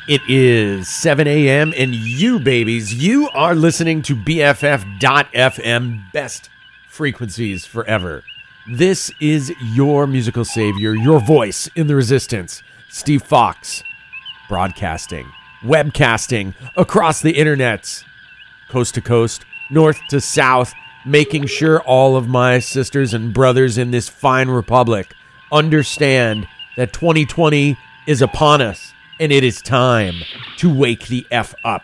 It is 7 a.m. and you are listening to BFF.FM, best frequencies forever. This is your musical savior, your voice in the resistance, Steve Fox, broadcasting, webcasting across the internets, coast to coast, north to south, making sure all of my sisters and brothers in this fine republic understand that 2020 is upon us. And it is time to wake the F up.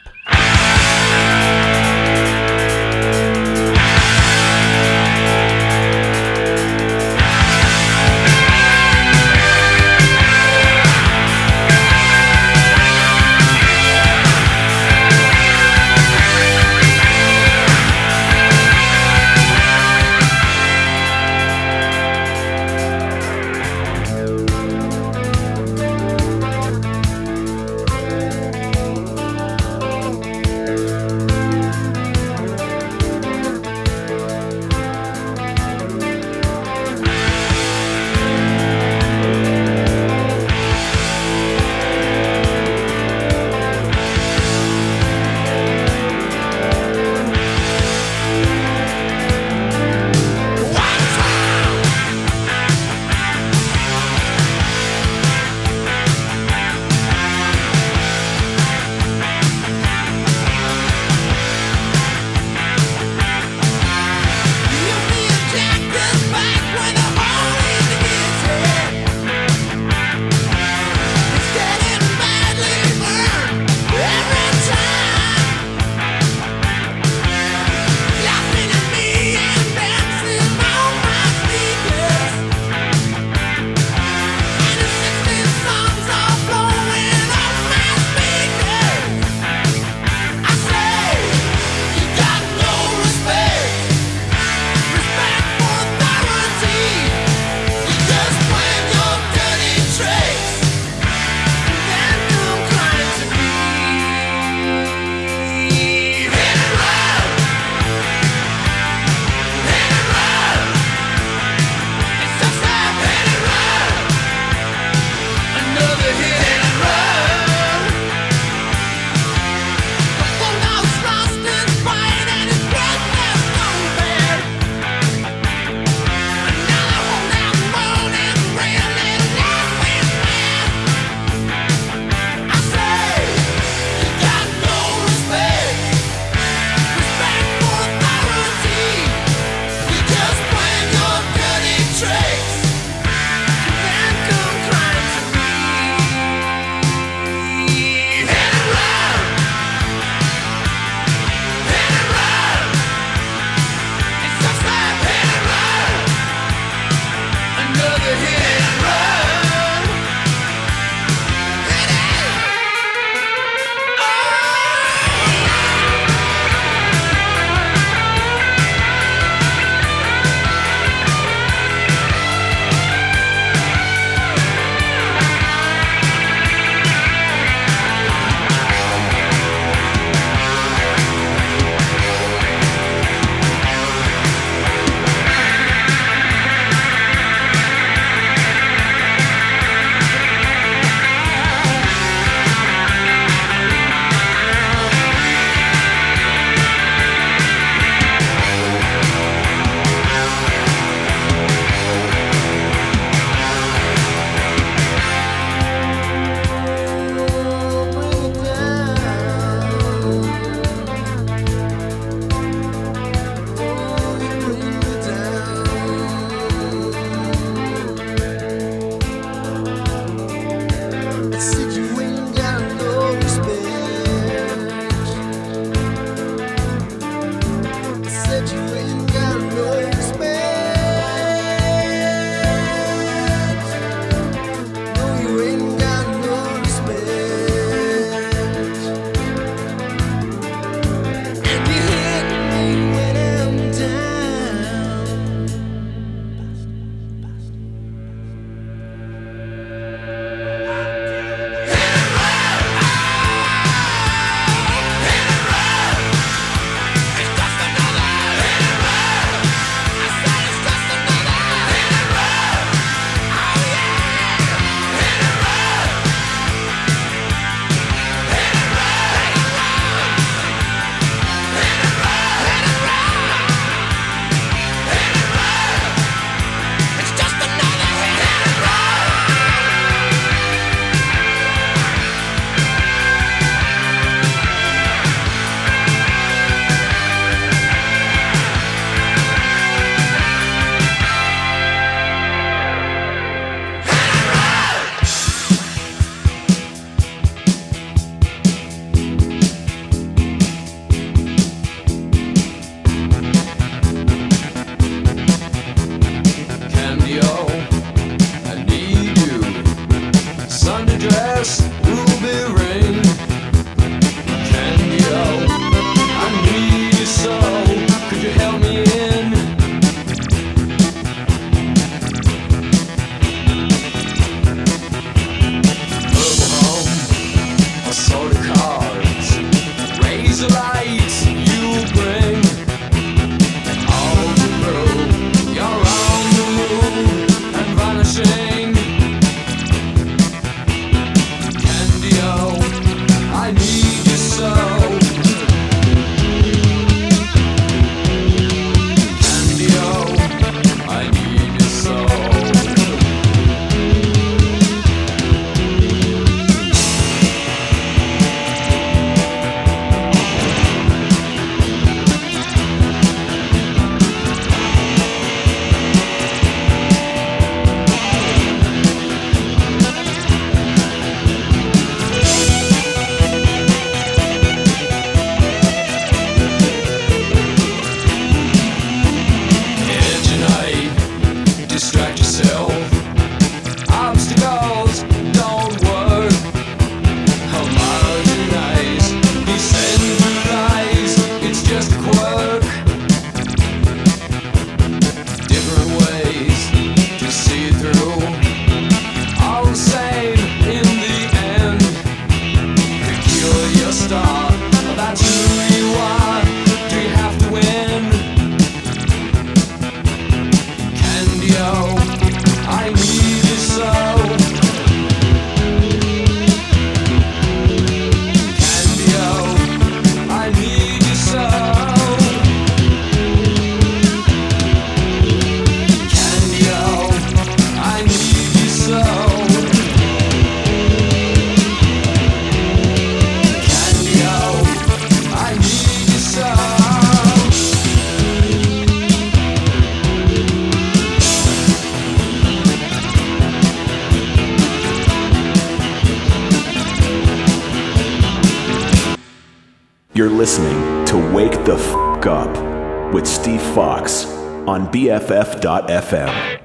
You're listening to Wake the F*** Up with Steve Fox on BFF.FM.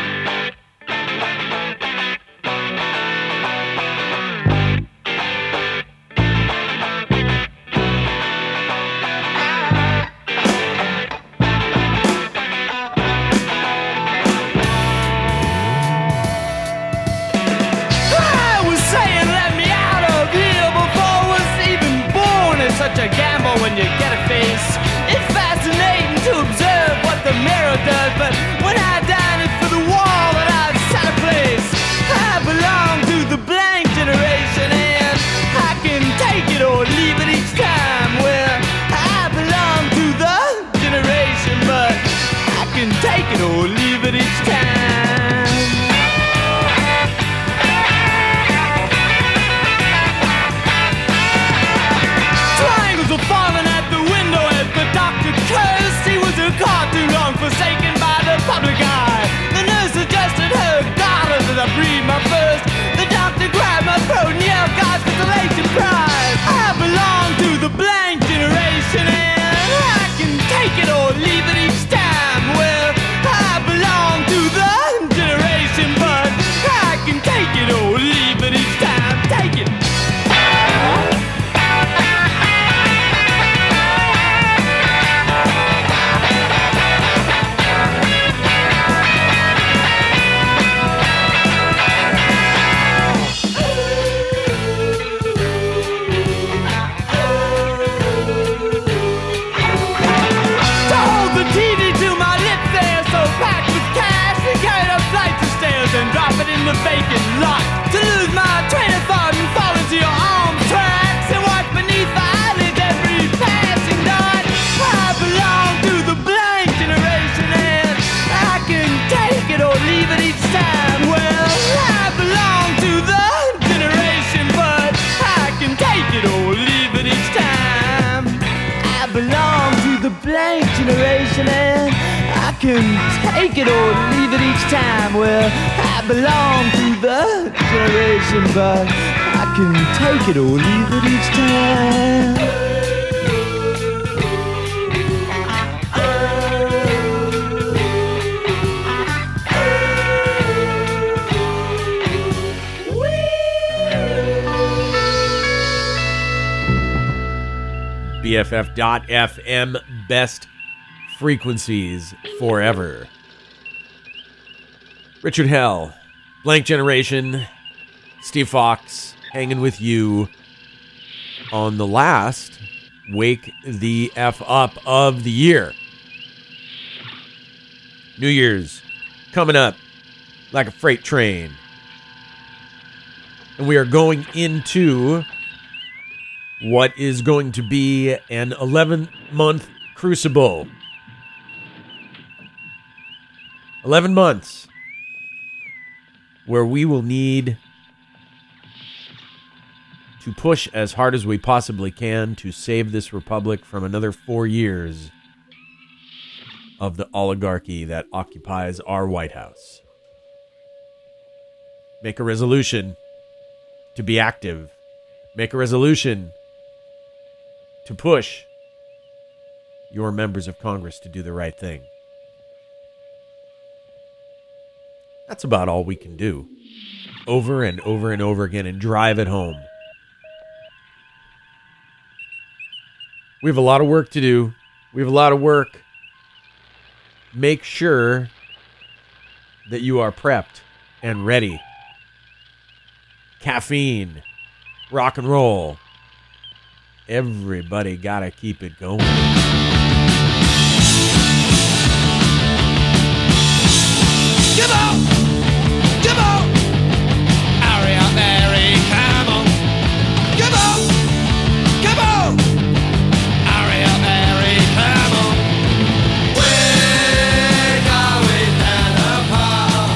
Take it or leave it each time. Well, I belong to the generation, but I can take it or leave it each time. BFF.FM, best frequencies forever. Richard Hell, Blank Generation, Steve Fox, hanging with you on the last Wake the F Up of the year. New Year's coming up like a freight train. And we are going into what is going to be an 11-month crucible. 11 months where we will need to push as hard as we possibly can to save this republic from another 4 years of the oligarchy that occupies our White House. Make a resolution to be active. Make a resolution to push your members of Congress to do the right thing. That's about all we can do. Over and over and over again and drive it home. We have a lot of work to do. We have a lot of work. Make sure that you are prepped and ready. Caffeine, rock and roll. Everybody gotta keep it going. Come on! Come on! Hurry up, Mary, come on! Come on! Come on! Hurry up, Mary, come on! We're going down the park.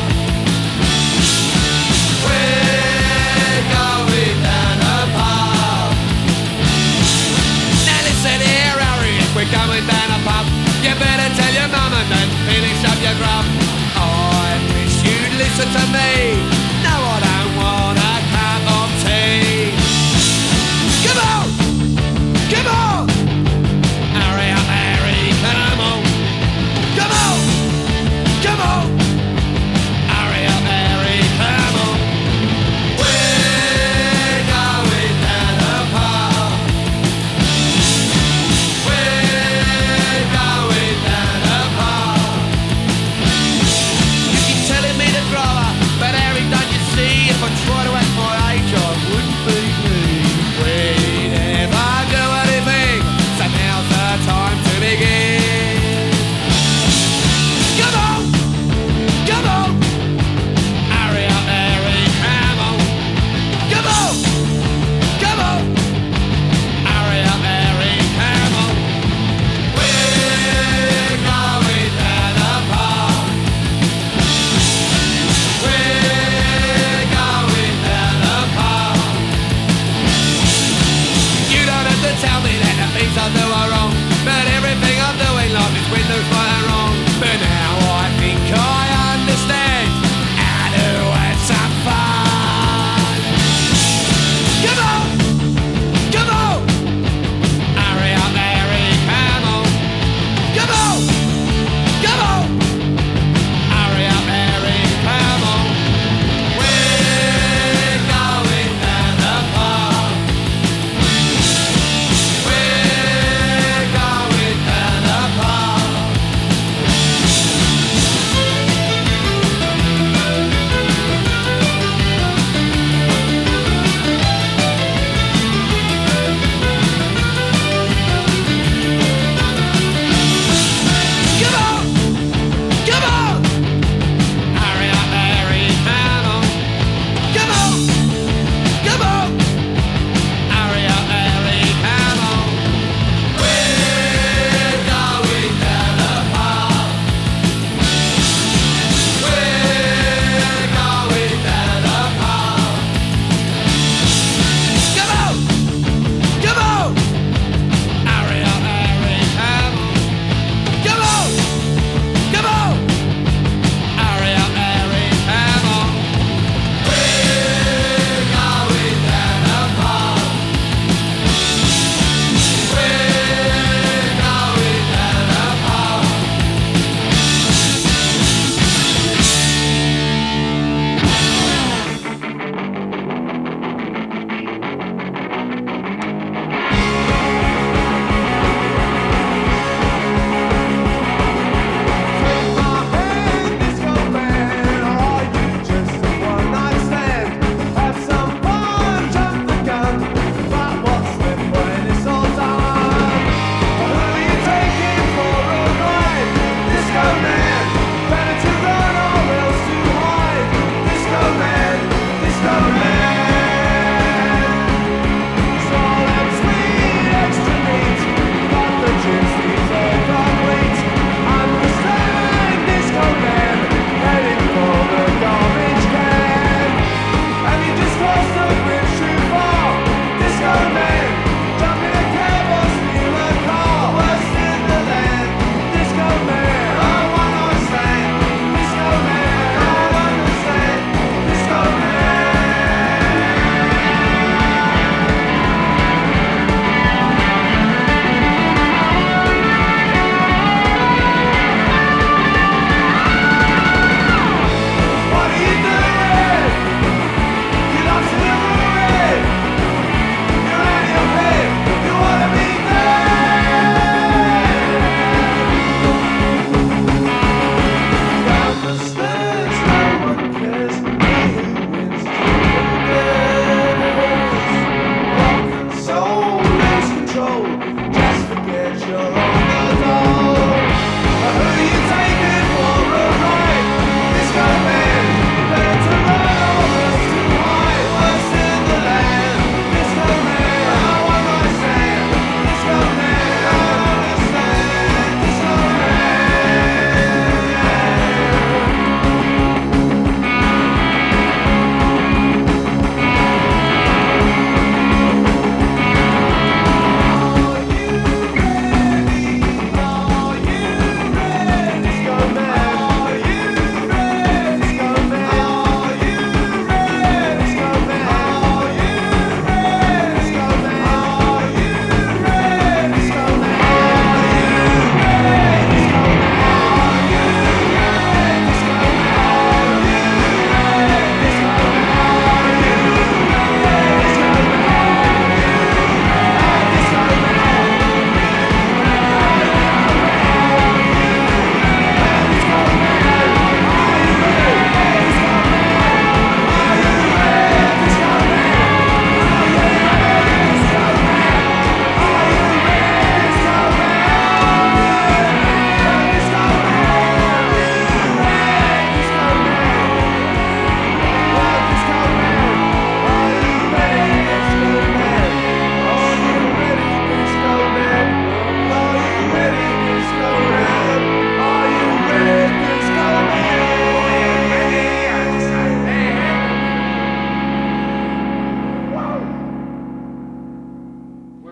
We're going down the park. Now listen here, Harry, if we're going down the pub, you better tell your mum and then finish up your grub. Listen to me. No, I don't want a cup of tea. Come on! Come on! tell me that the things I do are wrong, but everything I do in life is windows right and wrong. But now I think I understand how to have some fun. Come on, come on, hurry up, Larry, come on. Come on, come on, hurry up, Larry, come on. We're going down the park. We're going down the park.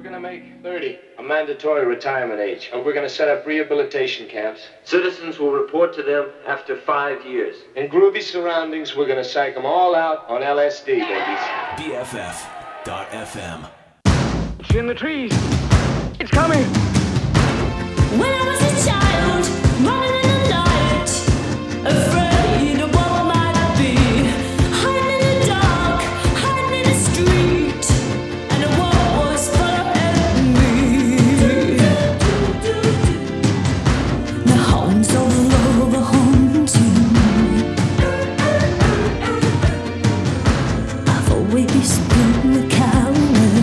We're gonna make 30 a mandatory retirement age, and we're gonna set up rehabilitation camps. Citizens will report to them after 5 years. In groovy surroundings, we're gonna psych them all out on LSD, babies. BFF.FM. It's in the trees. It's coming. When I was a child, running in the night, afraid of what I might be, hiding in the dark, hiding in the street, and the world was full of enemy. The hounds of love are haunting. I've always been the coward.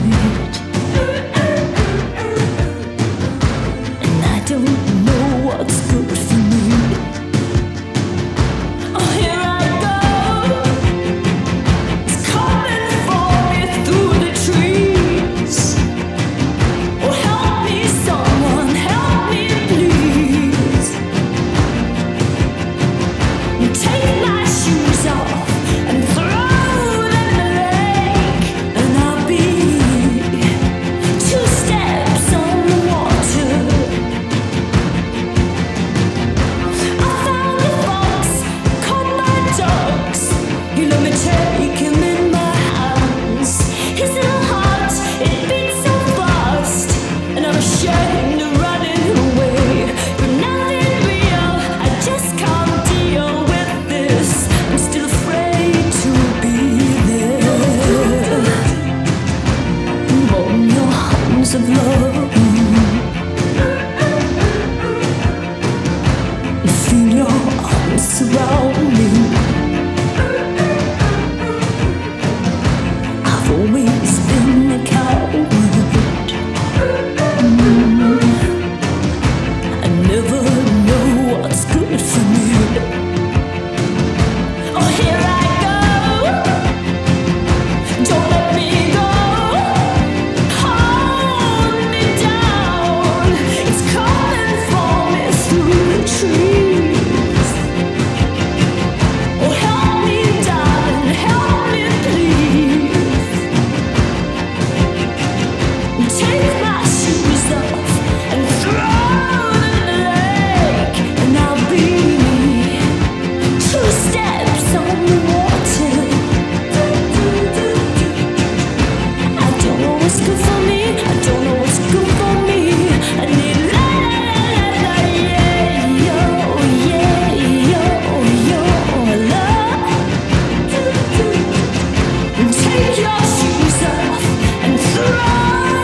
Don't know what's good for me. Oh, here I go. It's coming for me through the trees. Oh, help me, someone, help me, please. Take my shoes off and throw them in the lake, and I'll be 2 steps on the water. You let me take him in my hands. His little heart, it beats so fast, and I'm ashamed of running away. But nothing real, I just can't deal with this. I'm still afraid to be there. On your arms of love, feel your arms surround me. Always been a coward. I never know what's good for me. Oh, here I go. Don't let me go. Hold me down. It's coming for me through the trees. Oh, help me, darling, help me, please. Take my shoes off and throw them in the lake, and I'll be 2 steps on the water. I don't know what's good for me. I don't know what's good for me. I need la la la la, yeah, yo, yeah, yo, love. Take your shoes off and throw.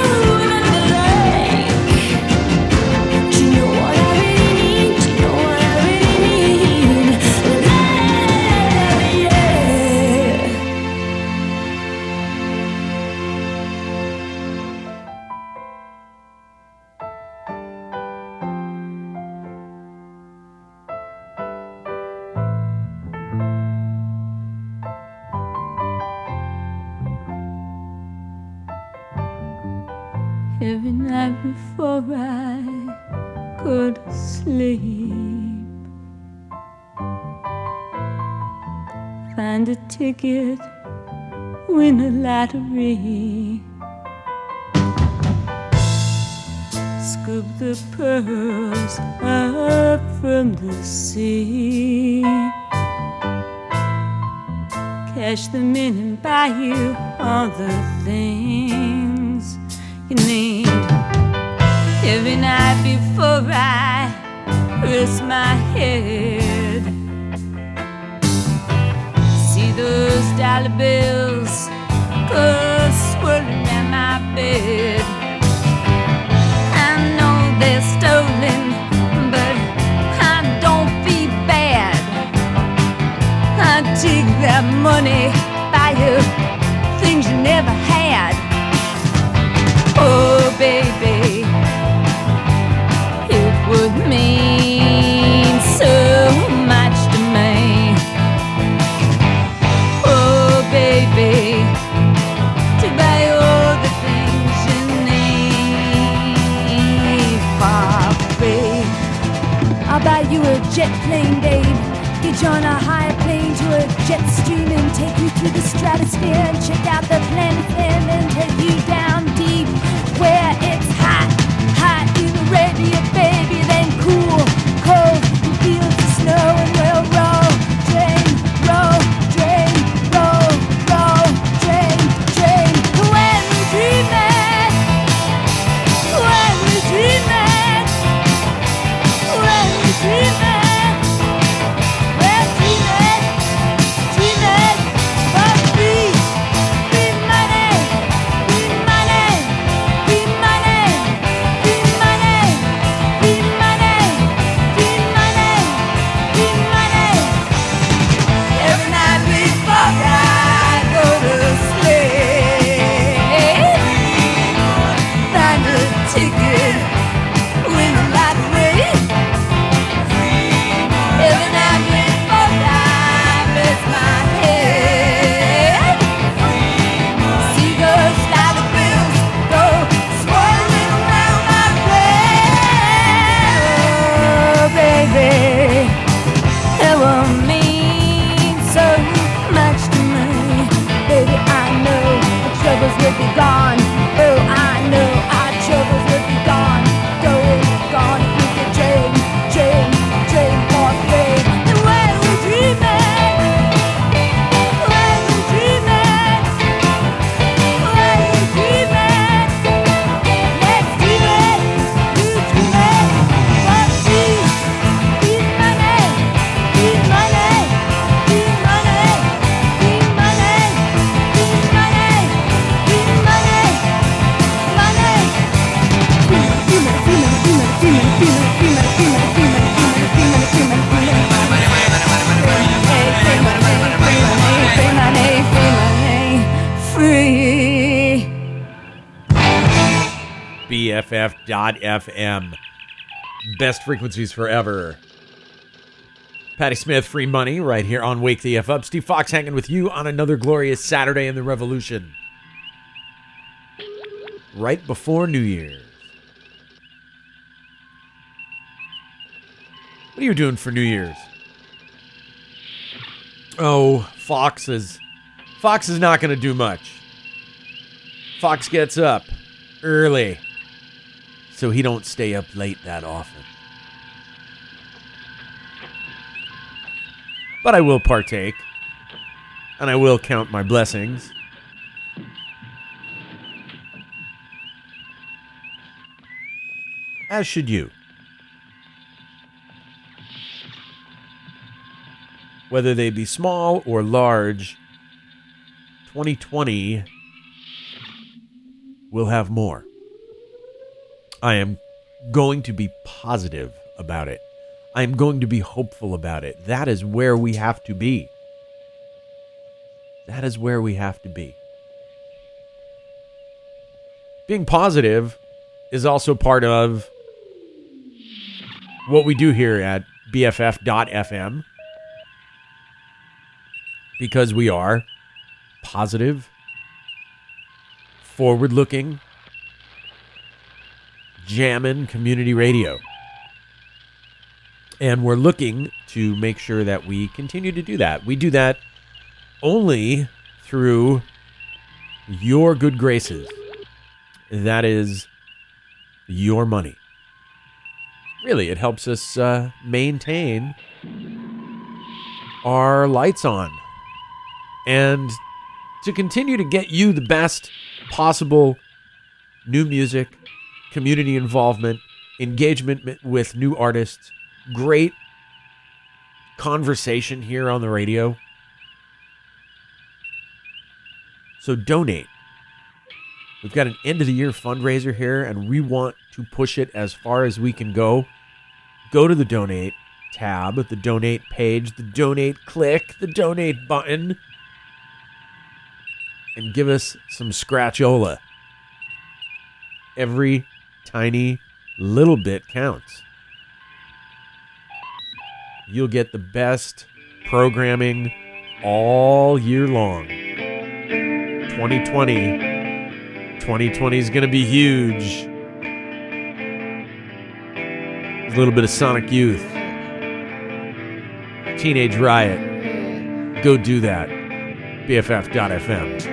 Every night before I go to sleep, find a ticket, win a lottery, scoop the pearls up from the sea, cash them in and buy you all the things you need. Every night before I rest my head, see those dollar bills go swirling in my bed. I know they're stolen, but I don't be bad. I take that money, buy you things you never had. Oh, baby, it would mean so much to me. Oh, baby, to buy all the things you need for free. I'll buy you a jet plane, babe. Get you on a high plane to a jet stream and take you through the stratosphere and check out the planet and then take you down deep where BFF.FM. Best frequencies forever. Patty Smith, Free Money, right here on Wake the F Up. Steve Fox hanging with you on another glorious Saturday in the Revolution. Right before New Year's. What are you doing for New Year's? Oh, Fox is not going to do much. Fox gets up early, so he don't stay up late that often. But I will partake, and I will count my blessings. As should you. Whether they be small or large, 2020 will have more. I am going to be positive about it. I am going to be hopeful about it. That is where we have to be. That is where we have to be. Being positive is also part of what we do here at BFF.FM. Because we are positive, forward-looking, jammin' community radio. And we're looking to make sure that we continue to do that. We do that only through your good graces. That is your money. Really, it helps us maintain our lights on. And to continue to get you the best possible new music, community involvement, engagement with new artists, great conversation here on the radio. So donate. We've got an end of the year fundraiser here, and we want to push it as far as we can go. Go to the donate tab, the donate page, the donate click, the donate button, and give us some scratchola. Every tiny little bit counts. You'll get the best programming all year long. 2020 is going to be huge. A little bit of Sonic Youth. Teenage Riot. Go do that. BFF.FM.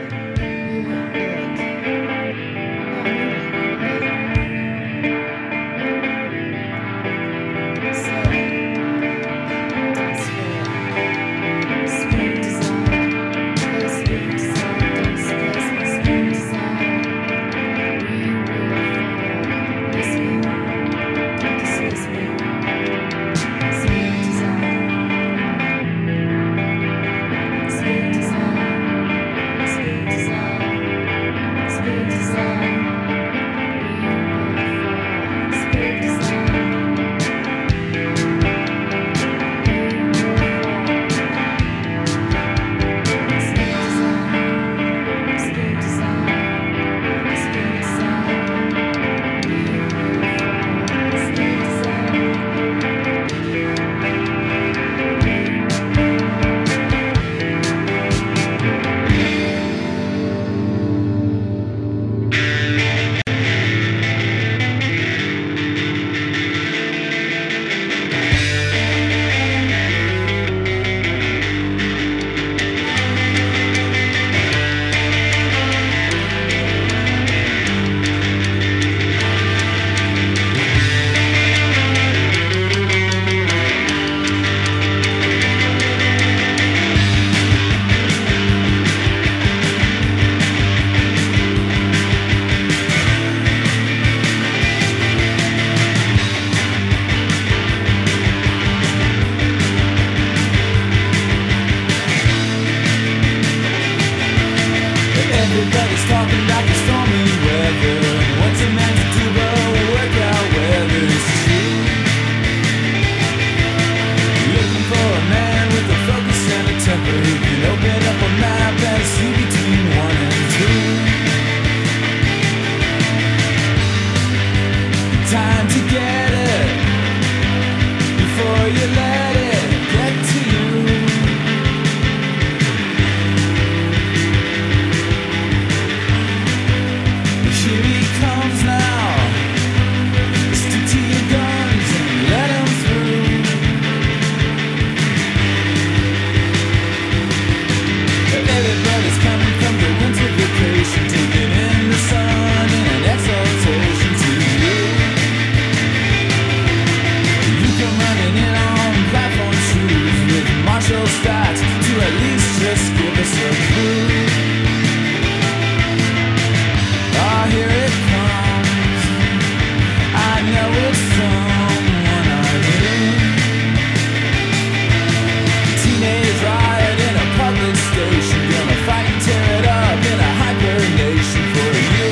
you let it get to you. Here he comes now. Stick to your guns and let him through. Everybody's coming from the winter vacation, taking in the sun in an exaltation to you. You come running in on platform shoes with Marshall stats to at least just give us a clue. Oh, here it comes. I know it's someone I knew. Teenage riot in a public station, gonna fight and tear it up in a hibernation for you.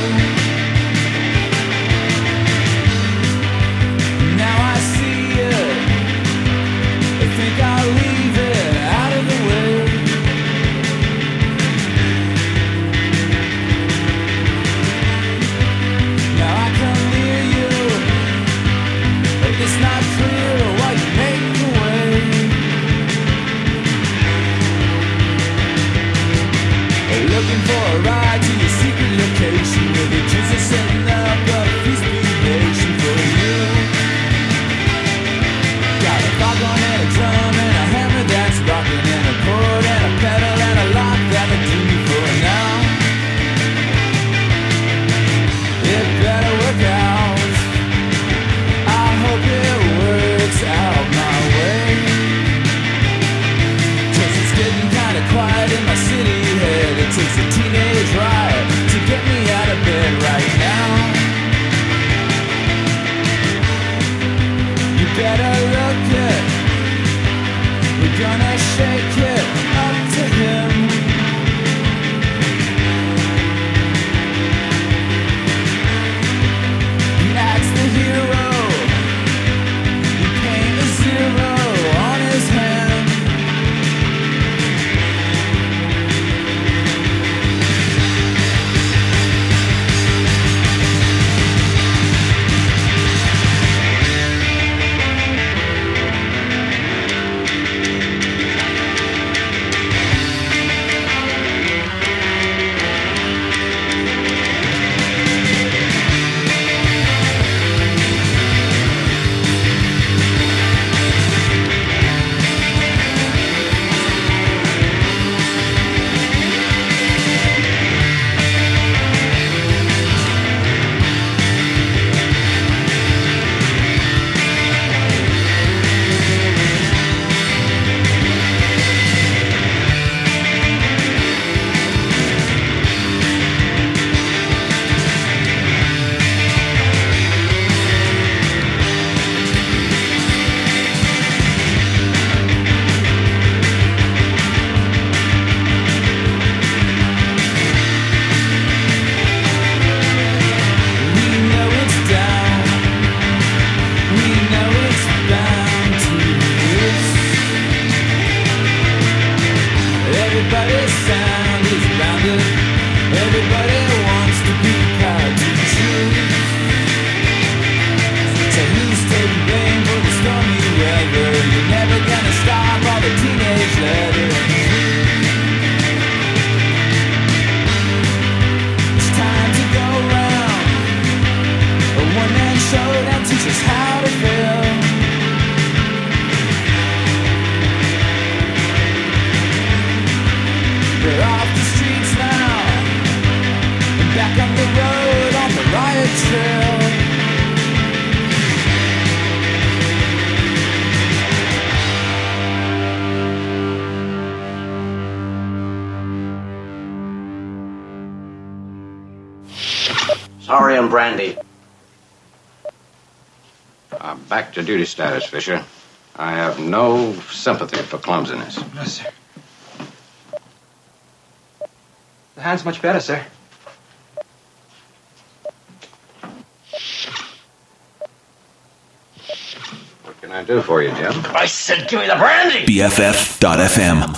Now I see it. I think I'll leave it out of the way. Now I come near you. It's not clear why you make the way. Looking for a ride to your secret location, where the kids are setting up a feast nation for you. Got a foghorn and a drum and a hammer that's rocking, and a chord and a pedal and a lock that'll do me for now. It better work out. I hope it works out my way. 'Cause it's getting kinda quiet in my city head. It takes a teenage riot to get me out of bed right now. You better look it. We're gonna shake it up to him. He acts the hero. He paint a zero on his hand. Everybody's sound is rounded. Everybody wants to be proud to choose. So who's taking blame for the stormy weather? You're never gonna stop all the teenage letters. It's time to go round. A one-man show that teaches how to feel. We're off the streets now, and back on the road on the riot trail. Sorry, I'm Brandy. Back to duty status, Fisher. I have no sympathy for clumsiness. No, sir. The hand's much better, sir. What can I do for you, Jim? I said give me the brandy! BFF.FM.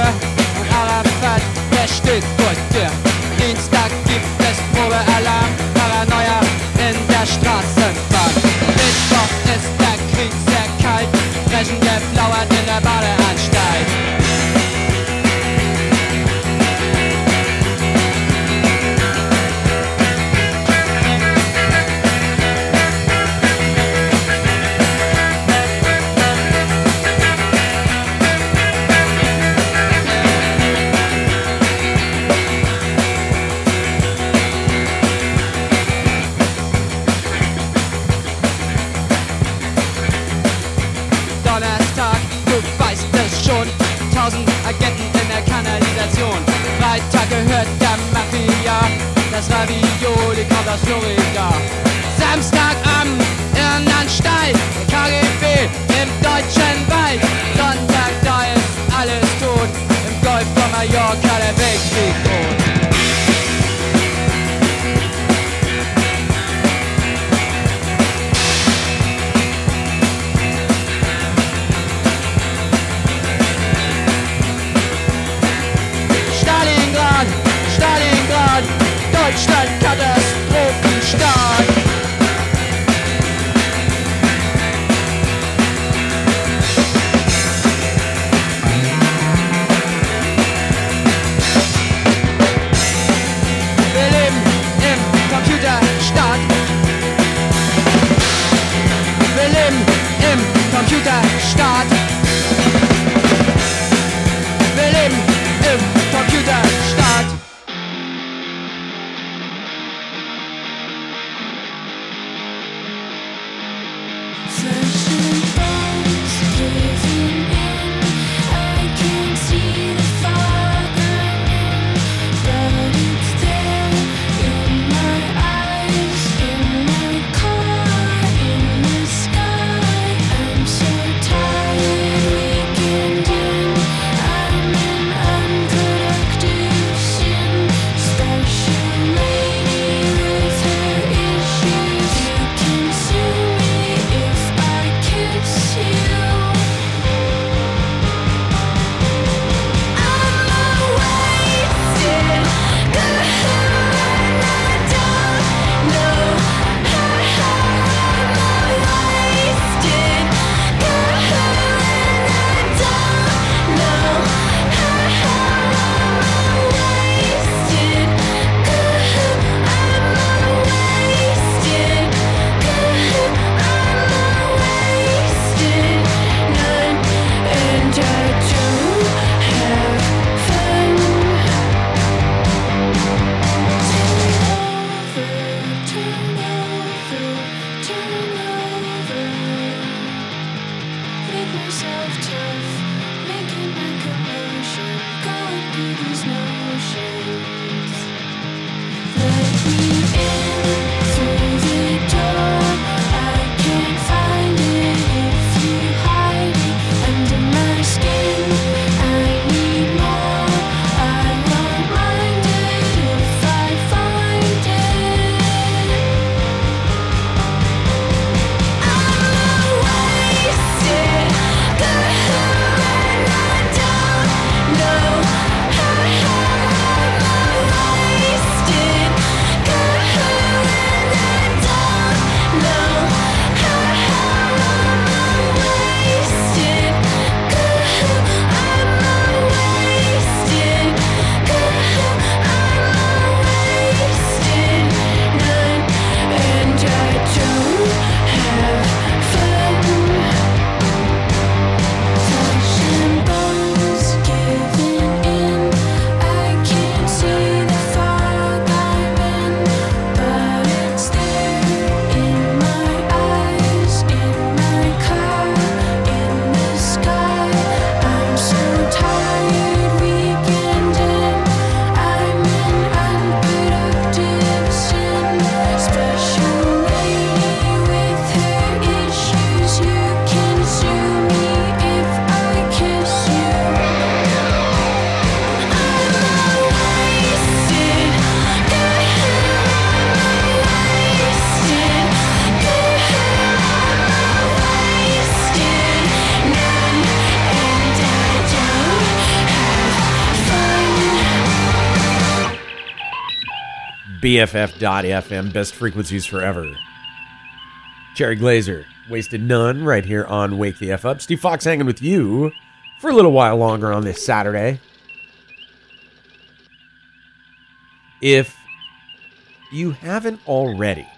Tür und Arafat, der steht vor Tür. Dienstag gibt es Probealarm, Paranoia in der Straßenbahn. Mittwoch ist der Krieg sehr kalt, Frechen geflauert in der Badeanstalt. Donnerstag, du weißt es schon, 1000 Agenten in der Kanalisation. Freitag gehört der Mafia, das Ravioli kommt aus Florida. Samstag am Irrenanstalt, der KGB im deutschen Wald. Sonntag, da ist alles tot, im Golf von Mallorca der Weltkrieg droht. Stalingrad, Deutschland, Katastrophenstaat. Wir leben im Computerstaat. Wir leben im Computerstaat. Wir leben im Computerstaat. BFF.FM, best frequencies forever. Cherry Glazer, Wasted None, right here on Wake the F Up. Steve Fox hanging with you for a little while longer on this Saturday. If you haven't already,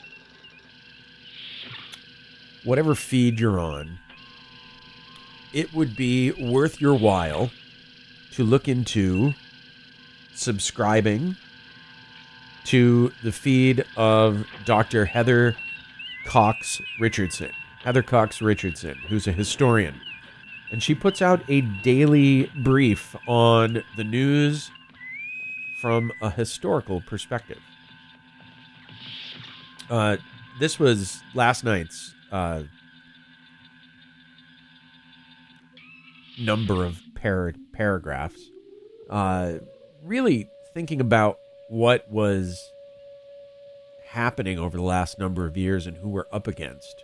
whatever feed you're on, it would be worth your while to look into subscribing to the feed of Dr. Heather Cox Richardson. Heather Cox Richardson, who's a historian. And she puts out a daily brief on the news from a historical perspective. This was last night's number of paragraphs. Really thinking about what was happening over the last number of years and who we're up against.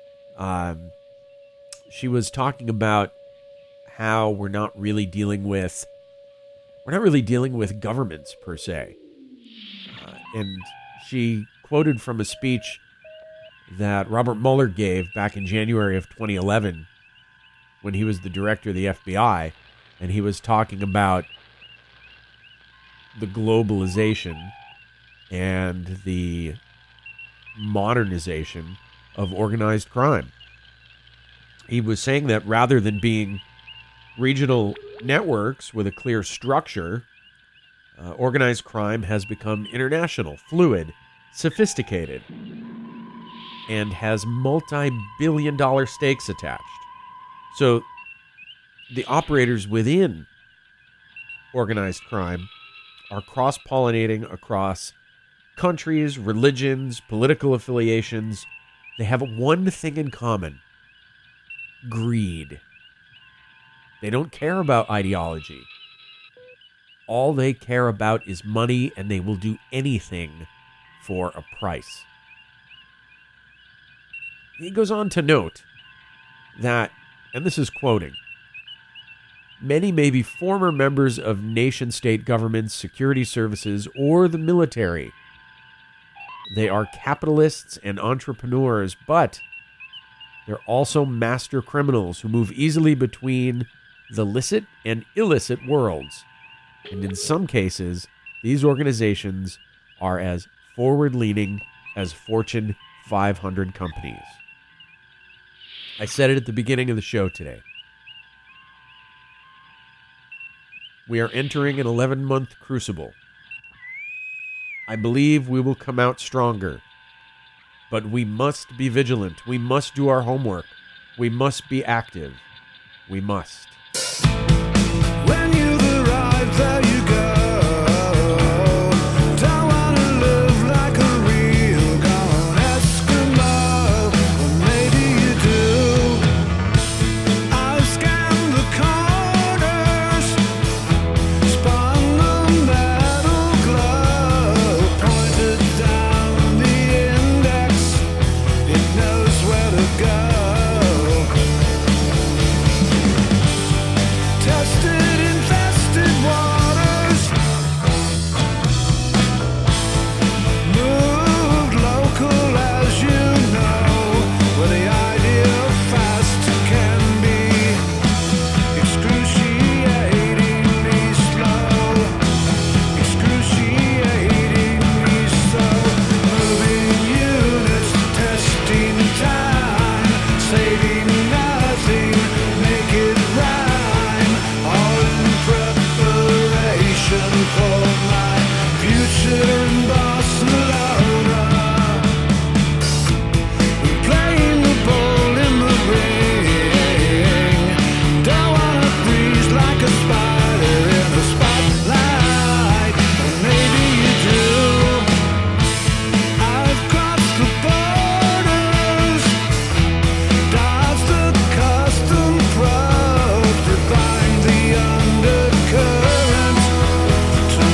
She was talking about how we're not really dealing with governments per se. And she quoted from a speech that Robert Mueller gave back in January of 2011 when he was the director of the FBI, and he was talking about the globalization and the modernization of organized crime. He was saying that rather than being regional networks with a clear structure, organized crime has become international, fluid, sophisticated, and has multi-billion-dollar stakes attached. So the operators within organized crime are cross-pollinating across countries, religions, political affiliations. They have one thing in common: greed. They don't care about ideology. All they care about is money, and they will do anything for a price. He goes on to note that, and this is quoting, many may be former members of nation-state governments, security services, or the military. They are capitalists and entrepreneurs, but they're also master criminals who move easily between the licit and illicit worlds. And in some cases, these organizations are as forward-leaning as Fortune 500 companies. I said it at the beginning of the show today. We are entering an 11-month crucible. I believe we will come out stronger. But we must be vigilant. We must do our homework. We must be active. We must. When you've arrived, there you go. Don't wanna live like a real gone Eskimo. Or maybe you do. I've scanned the corners, spun the metal globe, pointed down the index. It knows where to go. Tested, infested waters, moved local as you know, where the idea of fast can be excruciatingly slow, excruciatingly slow. Moving units, testing time, saving nothing, make it rhyme. All in preparation for my future in Barcelona. We're playing the ball in the ring. Don't wanna freeze like a spider in the spotlight. Or maybe you do. I've crossed the borders, dodged the custom probe, refined the undercurrent to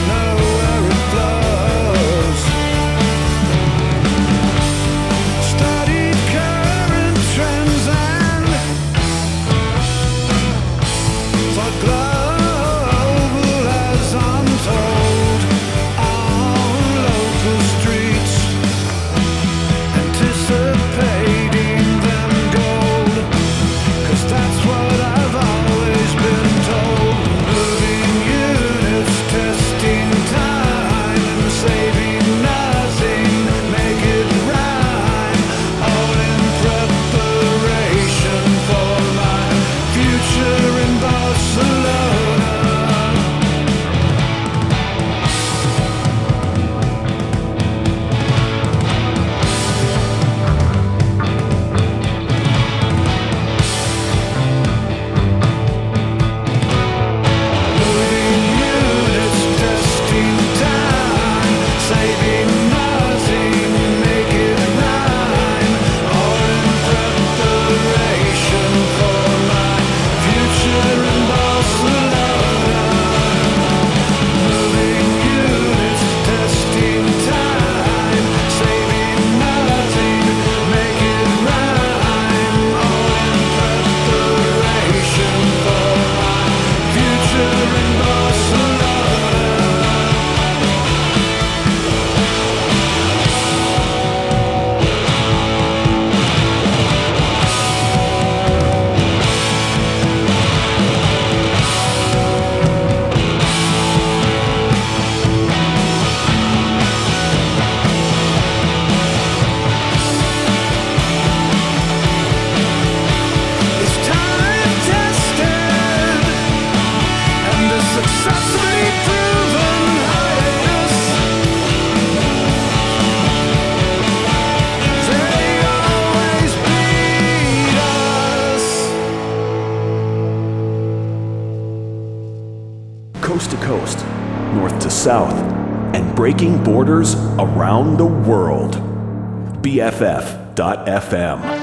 coast, north to south, and breaking borders around the world. BFF.FM.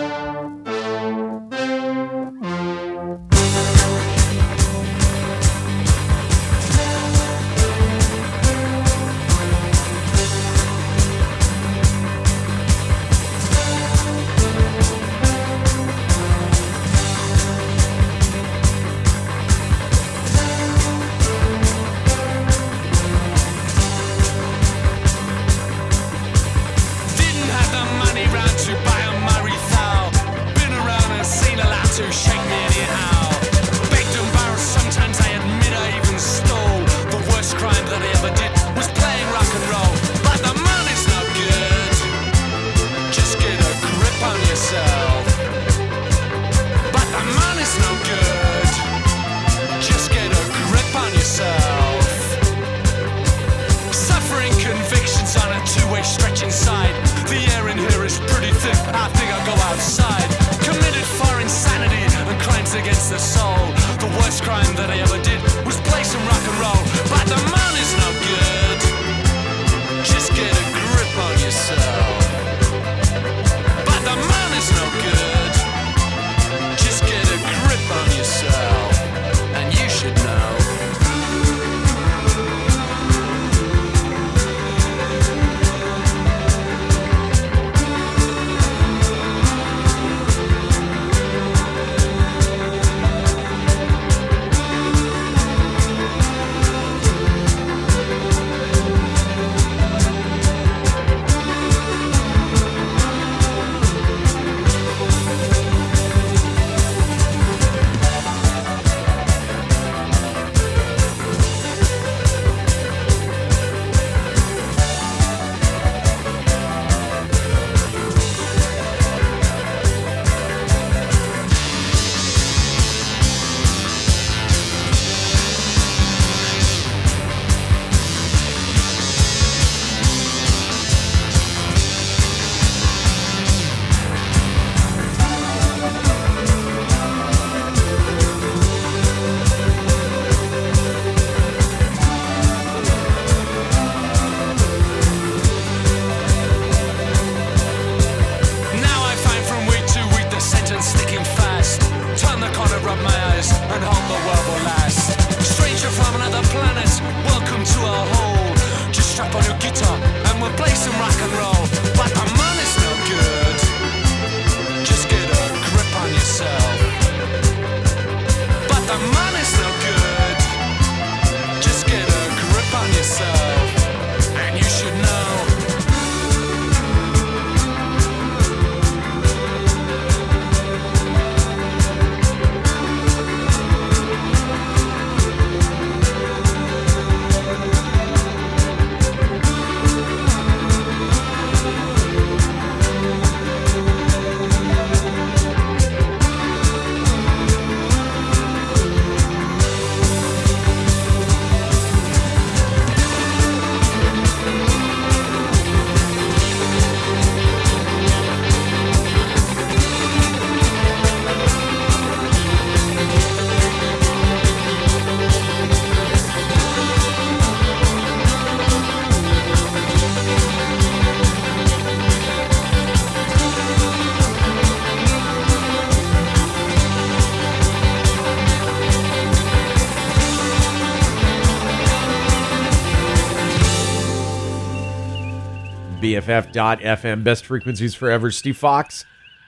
BFF.FM, best frequencies forever. Steve Fox.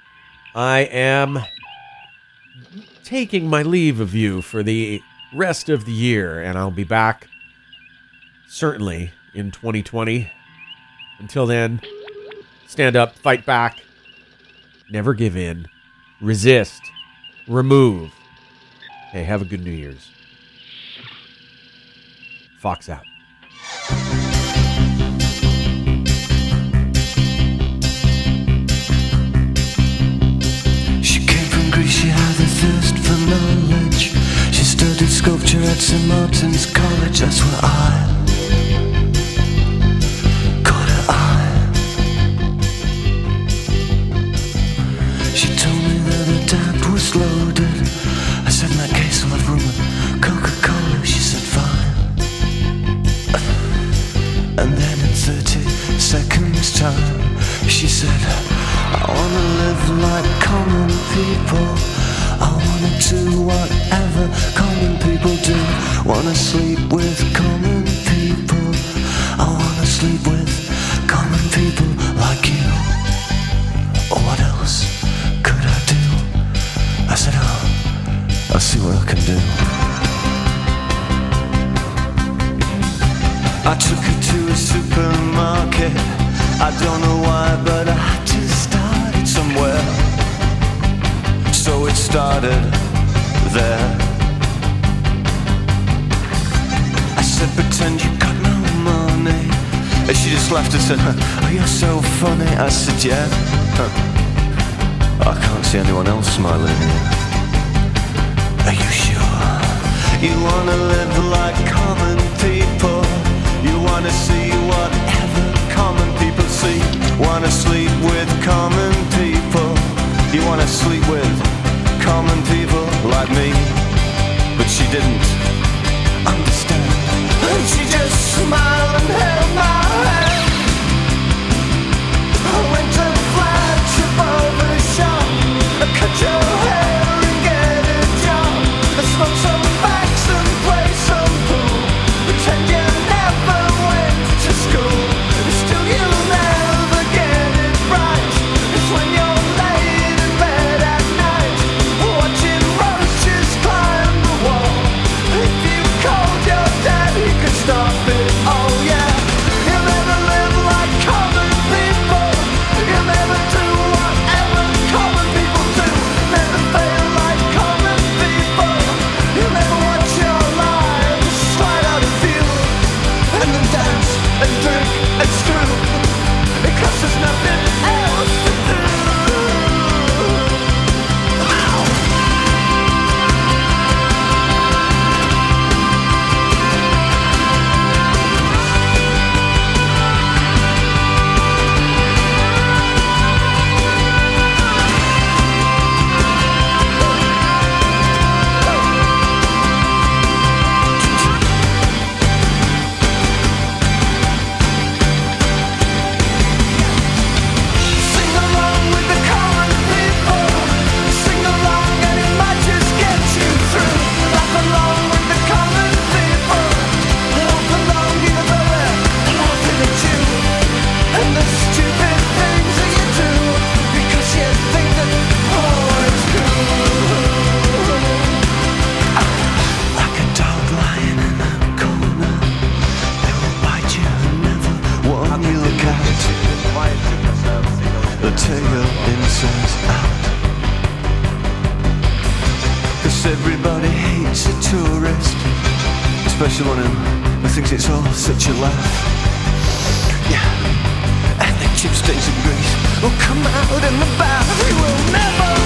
I am taking my leave of you for the rest of the year, and I'll be back certainly in 2020. Until then, stand up, fight back, never give in, resist, remove. Hey, have a good New Year's. Fox out. She had a thirst for knowledge. She studied sculpture at St. Martin's College. That's where I caught her eye. She told me that her dad was loaded. I said, in that case I'll have rum and Coca-Cola. She said, fine. She said, I wanna live like common people. I wanna do whatever common people do. Wanna sleep with common people. I wanna sleep with common people like you. Oh, what else could I do? I said, oh, I'll see what I can do. I took her to a supermarket. I don't know why, but I had to start it somewhere. So it started there. I said, pretend you got no money. And she just laughed and said, oh, you're so funny. I said, yeah. I can't see anyone else smiling here. Are you sure? You wanna live like common people. You wanna see whatever common people see. Wanna sleep with common people. You wanna sleep with common people like me. But she didn't understand. And she just smiled and held my hand. I went to the flagship barber shop. I cut your hair and get a job. I smoke some facts and play some pool. Pretend you never went to school. Still you'll never get it right. It's when you're laid in bed at night, watching roaches climb the wall. If you called your dad, he could stop it. Oh yeah. You'll never live like common people. You'll never do whatever common people do. Never fail like common people. You'll never watch your lives slide out of view. And then dance and drink and screw. Because there's nothing else to do. Sing along with the common people. Sing along and it might just get you through. Laugh along with the common people. Laugh along even though they're laughing at you. And the stupid things that you do. Because you think that oh, it's cool. Like a dog lying in a corner. They will bite you and never warn you. Look out. They'll tear your insides out. 'Cause everybody hates a tourist, especially one who thinks it's all such a laugh. Yeah, and the chip stains of grease will come out in the bath. You will never